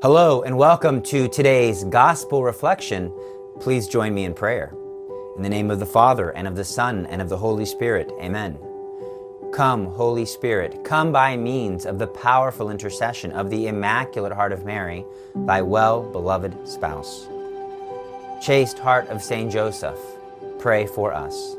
Hello and welcome to today's Gospel Reflection. Please join me in prayer. In the name of the Father, and of the Son, and of the Holy Spirit. Amen. Come, Holy Spirit, come by means of the powerful intercession of the Immaculate Heart of Mary, thy well-beloved spouse. Chaste Heart of Saint Joseph, pray for us.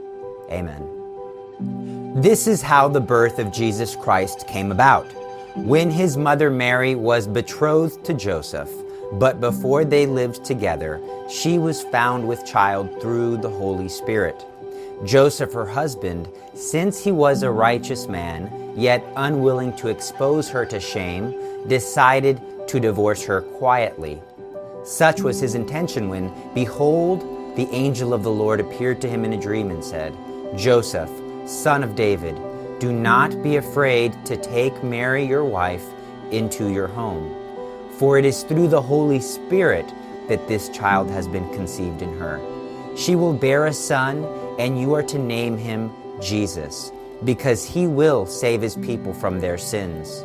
Amen. This is how the birth of Jesus Christ came about. When his mother Mary was betrothed to Joseph, but before they lived together, she was found with child through the Holy Spirit. Joseph, her husband, since he was a righteous man, yet unwilling to expose her to shame, decided to divorce her quietly. Such was his intention when, behold, the angel of the Lord appeared to him in a dream and said, "Joseph, son of David, do not be afraid to take Mary your wife into your home, for it is through the Holy Spirit that this child has been conceived in her. She will bear a son, and you are to name him Jesus, because he will save his people from their sins."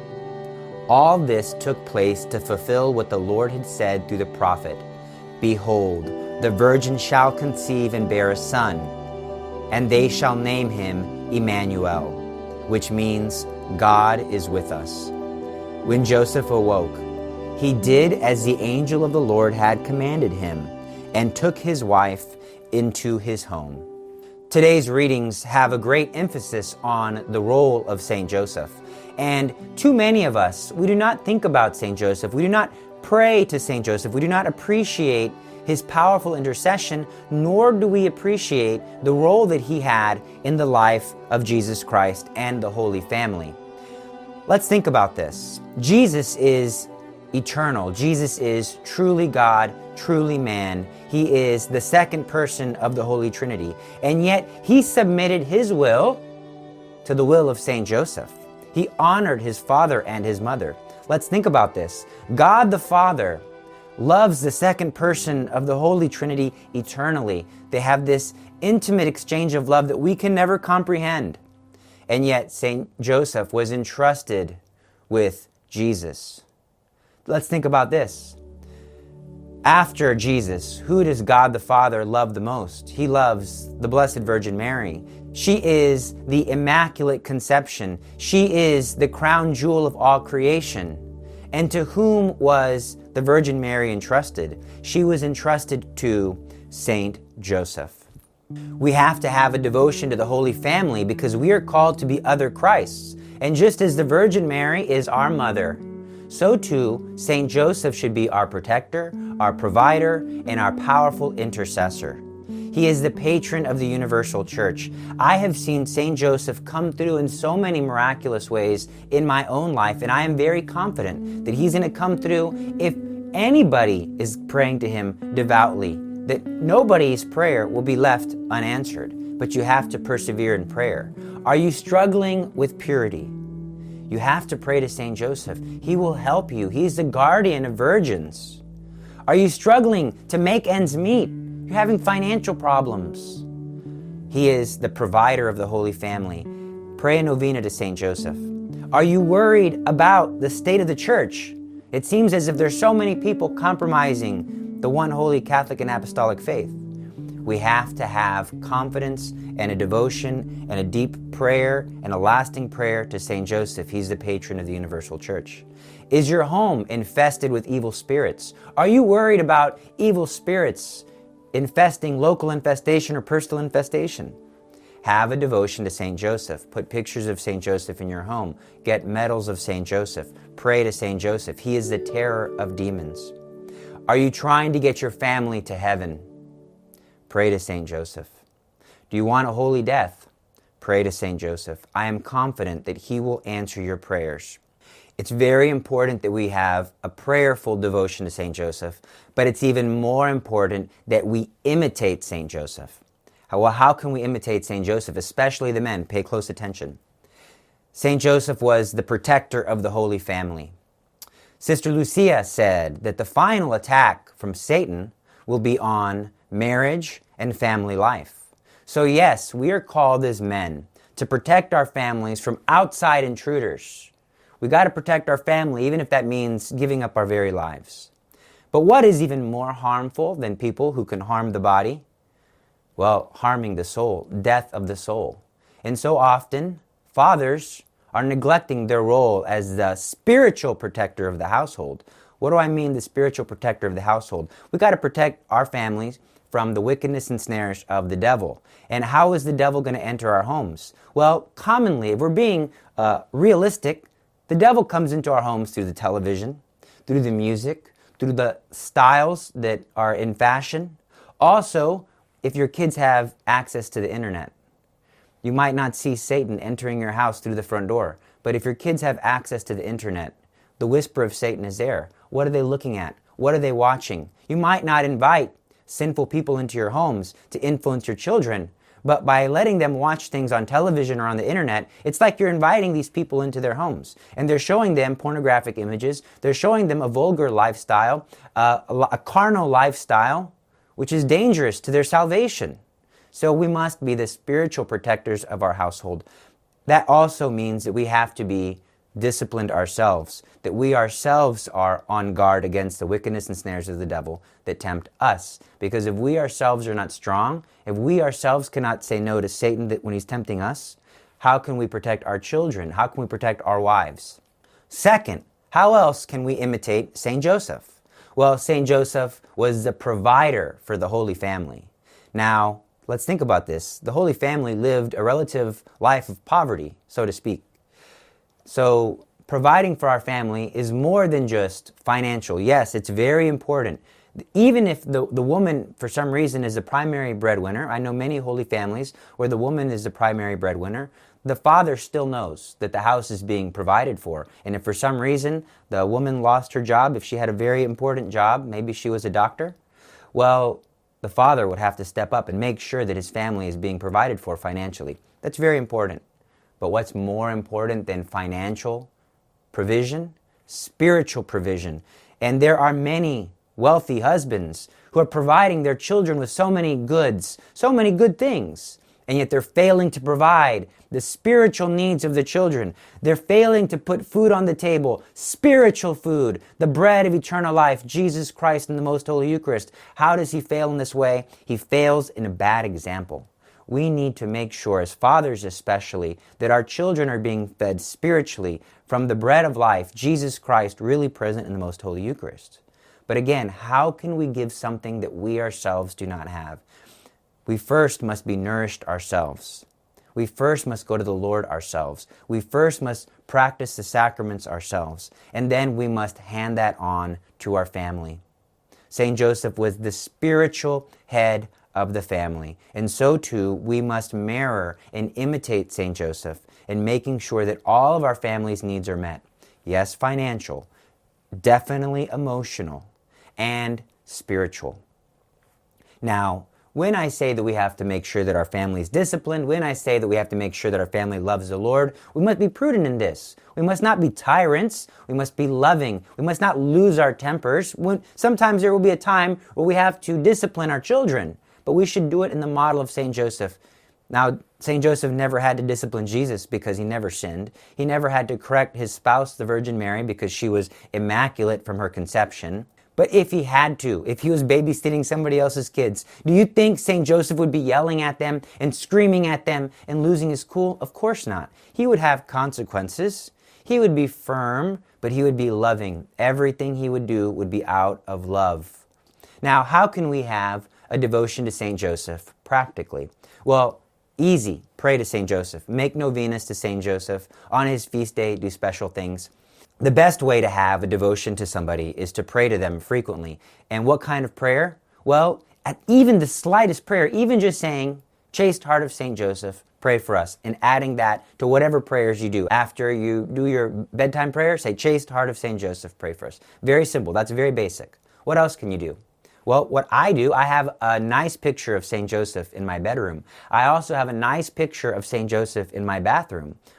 All this took place to fulfill what the Lord had said through the prophet, "Behold, the virgin shall conceive and bear a son, and they shall name him Emmanuel," which means God is with us. When Joseph awoke, he did as the angel of the Lord had commanded him, and took his wife into his home. Today's readings have a great emphasis on the role of Saint Joseph. And too many of us, we do not think about Saint Joseph. We do not pray to Saint Joseph. We do not appreciate his powerful intercession, nor do we appreciate the role that he had in the life of Jesus Christ and the Holy Family. Let's think about this. Jesus is eternal. Jesus is truly God, truly man. He is the second person of the Holy Trinity. And yet he submitted his will to the will of Saint Joseph. He honored his father and his mother. Let's think about this. God the Father loves the second person of the Holy Trinity eternally. They have this intimate exchange of love that we can never comprehend. And yet Saint Joseph was entrusted with Jesus. Let's think about this. After Jesus, who does God the Father love the most? He loves the Blessed Virgin Mary. She is the Immaculate Conception. She is the crown jewel of all creation. And to whom was the Virgin Mary entrusted? She was entrusted to Saint Joseph. We have to have a devotion to the Holy Family because we are called to be other Christs. And just as the Virgin Mary is our mother, so too Saint Joseph should be our protector, our provider, and our powerful intercessor. He is the patron of the universal church. I have seen Saint Joseph come through in so many miraculous ways in my own life, and I am very confident that he's going to come through if anybody is praying to him devoutly, that nobody's prayer will be left unanswered, but you have to persevere in prayer. Are you struggling with purity? You have to pray to Saint Joseph. He will help you. He's the guardian of virgins. Are you struggling to make ends meet? You're having financial problems. He is the provider of the Holy Family. Pray a novena to Saint Joseph. Are you worried about the state of the church? It seems as if there's so many people compromising the one holy Catholic and Apostolic faith. We have to have confidence and a devotion and a deep prayer and a lasting prayer to Saint Joseph. He's the patron of the universal church. Is your home infested with evil spirits? Are you worried about evil spirits infesting, local infestation or personal infestation? Have a devotion to Saint Joseph. Put pictures of Saint Joseph in your home. Get medals of Saint Joseph. Pray to Saint Joseph. He is the terror of demons. Are you trying to get your family to heaven? Pray to Saint Joseph. Do you want a holy death? Pray to Saint Joseph. I am confident that he will answer your prayers. It's very important that we have a prayerful devotion to Saint Joseph, but it's even more important that we imitate Saint Joseph. How can we imitate Saint Joseph, especially the men? Pay close attention. Saint Joseph was the protector of the Holy Family. Sister Lucia said that the final attack from Satan will be on marriage and family life. So yes, we are called as men to protect our families from outside intruders. We got to protect our family, even if that means giving up our very lives. But what is even more harmful than people who can harm the body? Well, harming the soul, death of the soul. And so often, fathers are neglecting their role as the spiritual protector of the household. What do I mean, the spiritual protector of the household? We got to protect our families from the wickedness and snares of the devil. And how is the devil going to enter our homes? Well, commonly, if we're being realistic, the devil comes into our homes through the television, through the music, through the styles that are in fashion. Also, if your kids have access to the internet. You might not see Satan entering your house through the front door, but if your kids have access to the internet, the whisper of Satan is there. What are they looking at? What are they watching? You might not invite sinful people into your homes to influence your children, but by letting them watch things on television or on the internet, it's like you're inviting these people into their homes. And they're showing them pornographic images. They're showing them a vulgar lifestyle, a carnal lifestyle, which is dangerous to their salvation. So we must be the spiritual protectors of our household. That also means that we have to be disciplined ourselves, that we ourselves are on guard against the wickedness and snares of the devil that tempt us. Because if we ourselves are not strong, if we ourselves cannot say no to Satan when he's tempting us, how can we protect our children? How can we protect our wives? Second, how else can we imitate St. Joseph? Well, St. Joseph was the provider for the Holy Family. Now, let's think about this. The Holy Family lived a relative life of poverty, so to speak. So providing for our family is more than just financial. Yes, it's very important. Even if the woman, for some reason, is the primary breadwinner, I know many holy families where the woman is the primary breadwinner, the father still knows that the house is being provided for. And if for some reason the woman lost her job, if she had a very important job, maybe she was a doctor, well, the father would have to step up and make sure that his family is being provided for financially. That's very important. But what's more important than financial provision? Spiritual provision. And there are many wealthy husbands who are providing their children with so many goods, so many good things, and yet they're failing to provide the spiritual needs of the children. They're failing to put food on the table, spiritual food, the bread of eternal life, Jesus Christ in the Most Holy Eucharist. How does he fail in this way? He fails in a bad example. We need to make sure, as fathers especially, that our children are being fed spiritually from the bread of life, Jesus Christ, really present in the Most Holy Eucharist. But again, how can we give something that we ourselves do not have? We first must be nourished ourselves. We first must go to the Lord ourselves. We first must practice the sacraments ourselves. And then we must hand that on to our family. St. Joseph was the spiritual head of the family. And so too, we must mirror and imitate St. Joseph in making sure that all of our family's needs are met. Yes, financial, definitely emotional, and spiritual. Now, when I say that we have to make sure that our family is disciplined, when I say that we have to make sure that our family loves the Lord, we must be prudent in this. We must not be tyrants. We must be loving. We must not lose our tempers. Sometimes there will be a time where we have to discipline our children, but we should do it in the model of St. Joseph. Now, St. Joseph never had to discipline Jesus because he never sinned. He never had to correct his spouse, the Virgin Mary, because she was immaculate from her conception. But if he had to, if he was babysitting somebody else's kids, do you think St. Joseph would be yelling at them and screaming at them and losing his cool? Of course not. He would have consequences. He would be firm, but he would be loving. Everything he would do would be out of love. Now, how can we have a devotion to St. Joseph practically? Well, easy. Pray to St. Joseph. Make novenas to St. Joseph. On his feast day, do special things. The best way to have a devotion to somebody is to pray to them frequently. And what kind of prayer? Well, at even the slightest prayer, even just saying, Chaste Heart of St. Joseph, pray for us, and adding that to whatever prayers you do. After you do your bedtime prayer, say, Chaste Heart of St. Joseph, pray for us. Very simple. That's very basic. What else can you do? Well, what I do, I have a nice picture of St. Joseph in my bedroom. I also have a nice picture of St. Joseph in my bathroom.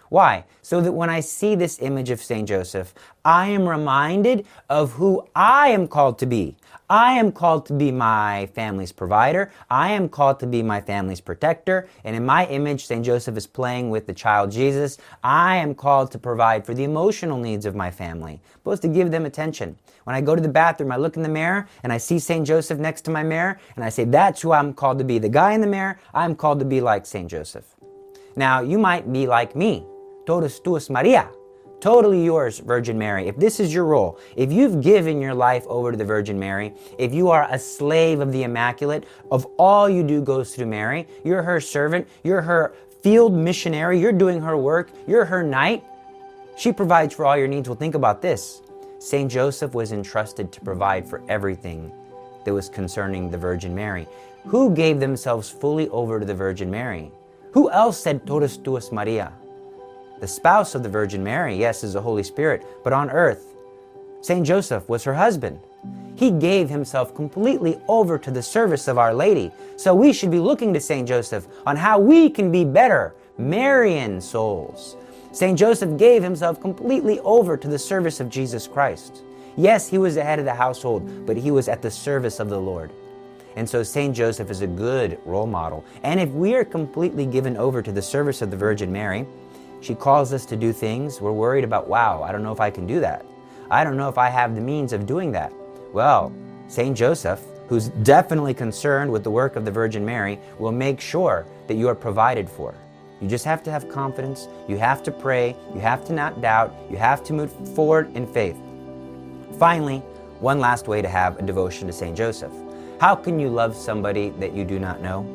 Why? So that when I see this image of St. Joseph, I am reminded of who I am called to be. I am called to be my family's provider. I am called to be my family's protector. And in my image, St. Joseph is playing with the child Jesus. I am called to provide for the emotional needs of my family. I'm supposed to give them attention. When I go to the bathroom, I look in the mirror and I see St. Joseph next to my mirror and I say, that's who I'm called to be. The guy in the mirror, I'm called to be like St. Joseph. Now, you might be like me. Totus tuus Maria. Totally yours, Virgin Mary. If this is your role, if you've given your life over to the Virgin Mary, if you are a slave of the Immaculate, of all you do goes through Mary, you're her servant, you're her field missionary, you're doing her work, you're her knight, she provides for all your needs. Well, think about this. St. Joseph was entrusted to provide for everything that was concerning the Virgin Mary. Who gave themselves fully over to the Virgin Mary? Who else said, Totus tuus Maria? The spouse of the Virgin Mary, yes, is the Holy Spirit, but on earth, St. Joseph was her husband. He gave himself completely over to the service of Our Lady. So we should be looking to St. Joseph on how we can be better Marian souls. St. Joseph gave himself completely over to the service of Jesus Christ. Yes, he was the head of the household, but he was at the service of the Lord. And so St. Joseph is a good role model. And if we are completely given over to the service of the Virgin Mary, she calls us to do things we're worried about. Wow, I don't know if I can do that. I don't know if I have the means of doing that. Well, St. Joseph, who's definitely concerned with the work of the Virgin Mary, will make sure that you are provided for. You just have to have confidence. You have to pray. You have to not doubt. You have to move forward in faith. Finally, one last way to have a devotion to St. Joseph. How can you love somebody that you do not know?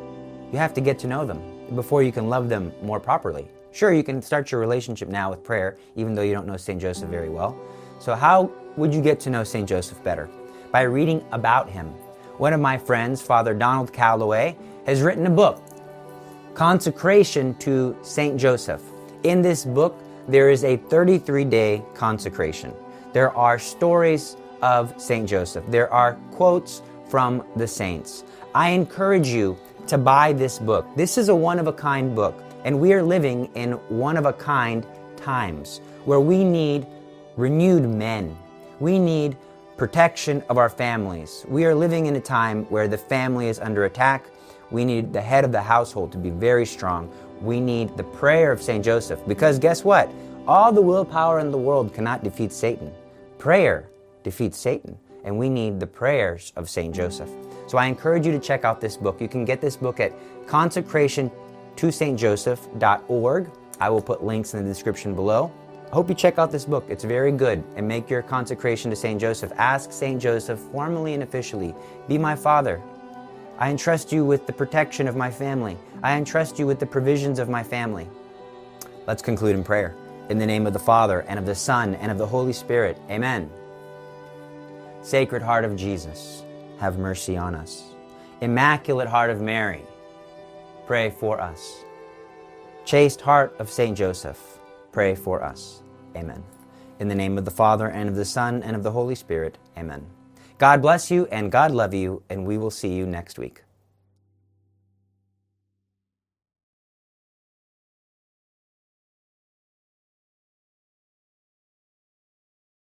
You have to get to know them before you can love them more properly. Sure, you can start your relationship now with prayer, even though you don't know St. Joseph very well. So how would you get to know St. Joseph better? By reading about him. One of my friends, Father Donald Calloway, has written a book, Consecration to St. Joseph. In this book, there is a 33-day consecration. There are stories of St. Joseph. There are quotes from the saints. I encourage you to buy this book. This is a one-of-a-kind book. And we are living in one-of-a-kind times where we need renewed men. We need protection of our families. We are living in a time where the family is under attack. We need the head of the household to be very strong. We need the prayer of St. Joseph, because guess what? All the willpower in the world cannot defeat Satan. Prayer defeats Satan, and we need the prayers of St. Joseph. So I encourage you to check out this book. You can get this book at consecrationtostjoseph.org. I will put links in the description below. I hope you check out this book. It's very good. And make your consecration to St. Joseph. Ask St. Joseph formally and officially, be my father. I entrust you with the protection of my family. I entrust you with the provisions of my family. Let's conclude in prayer. In the name of the Father, and of the Son, and of the Holy Spirit. Amen. Sacred Heart of Jesus, have mercy on us. Immaculate Heart of Mary, pray for us. Chaste Heart of St. Joseph, pray for us. Amen. In the name of the Father, and of the Son, and of the Holy Spirit. Amen. God bless you, and God love you, and we will see you next week.